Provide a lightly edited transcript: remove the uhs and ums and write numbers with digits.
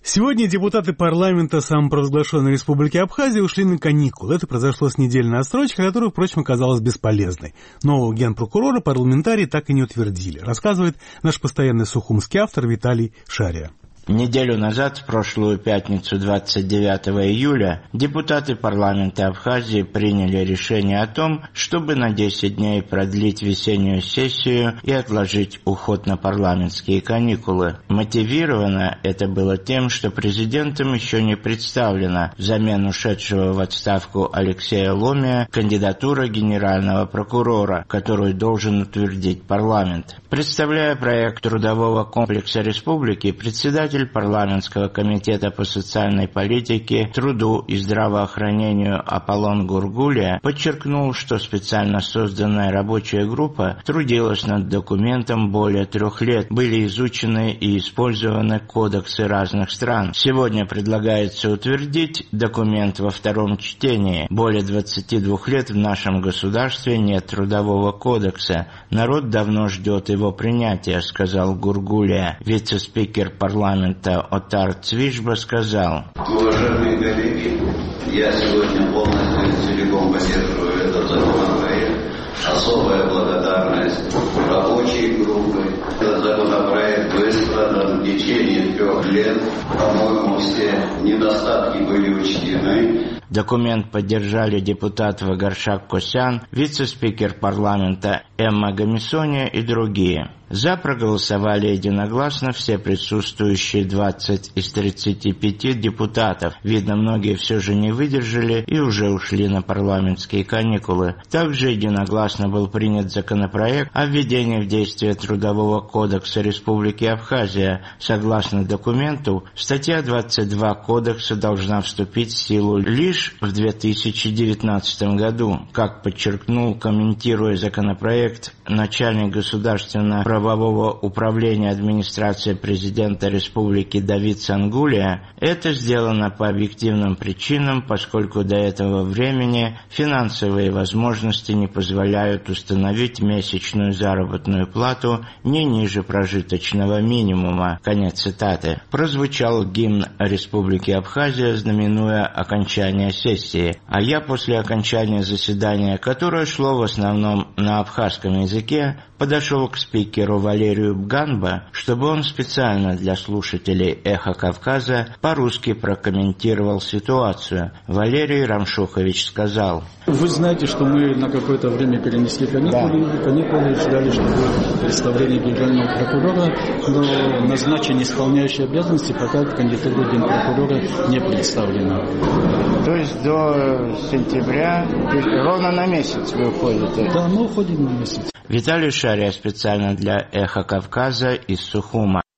Сегодня депутаты парламента самопровозглашенной Республики Абхазия ушли на каникулы. Это произошло с недельной отсрочкой, которая, впрочем, оказалась бесполезной. Нового генпрокурора парламентарии так и не утвердили, рассказывает наш постоянный сухумский автор Виталий Шария. Неделю назад, в прошлую пятницу, 29 июля, депутаты парламента Абхазии приняли решение о том, чтобы на 10 дней продлить весеннюю сессию и отложить уход на парламентские каникулы. Мотивировано это было тем, что президентом еще не представлена взамен ушедшего в отставку Алексея Ломия кандидатура генерального прокурора, которую должен утвердить парламент. Представляя проект трудового комплекса республики, председатель парламентского комитета по социальной политике, труду и здравоохранению Аполлон Гургулия подчеркнул, что специально созданная рабочая группа трудилась над документом более 3 лет. Были изучены и использованы кодексы разных стран. Сегодня предлагается утвердить документ во втором чтении. Более 22 лет в нашем государстве нет трудового кодекса. Народ давно ждет его принятия, сказал Гургулия. Вице-спикер парламента Отар Цвишба сказал: Уважаемые коллеги, я сегодня полностью и целиком поддерживаю этот законопроект. Особая благодарность рабочей группы. Этот законопроект выстрадан в течение 3 лет. По-моему, все недостатки были учтены. Документ поддержали депутат Вагаршак Косян, вице-спикер парламента Эмма Гамисония и другие. За проголосовали единогласно все присутствующие 20 из 35 депутатов. Видно, многие все же не выдержали и уже ушли на парламентские каникулы. Также единогласно был принят законопроект о введении в действие Трудового кодекса Республики Абхазия. Согласно документу, статья 22 кодекса должна вступить в силу лишь в 2019 году. Как подчеркнул, комментируя законопроект, начальник государственно-правового управления администрации президента Республики Давид Сангулия, это сделано по объективным причинам, поскольку до этого времени финансовые возможности не позволяют установить месячную заработную плату не ниже прожиточного минимума. Конец цитаты. Прозвучал гимн Республики Абхазия, знаменуя окончание сессии. А я после окончания заседания, которое шло в основном на абхазском языке, подошел к спикеру Валерию Бганба, чтобы он специально для слушателей «Эхо Кавказа» по-русски прокомментировал ситуацию. Валерий Рамшухович сказал: Вы знаете, что мы на какое-то время перенесли каникулы, ждали, что будет представление генерального прокурора, но назначен исполняющий обязанности, пока кандидатура генпрокурора не представлена. То есть до сентября, ровно на месяц вы уходите? Да, мы уходим на месяц. Виталий Шария специально для «Эхо Кавказа» из Сухума.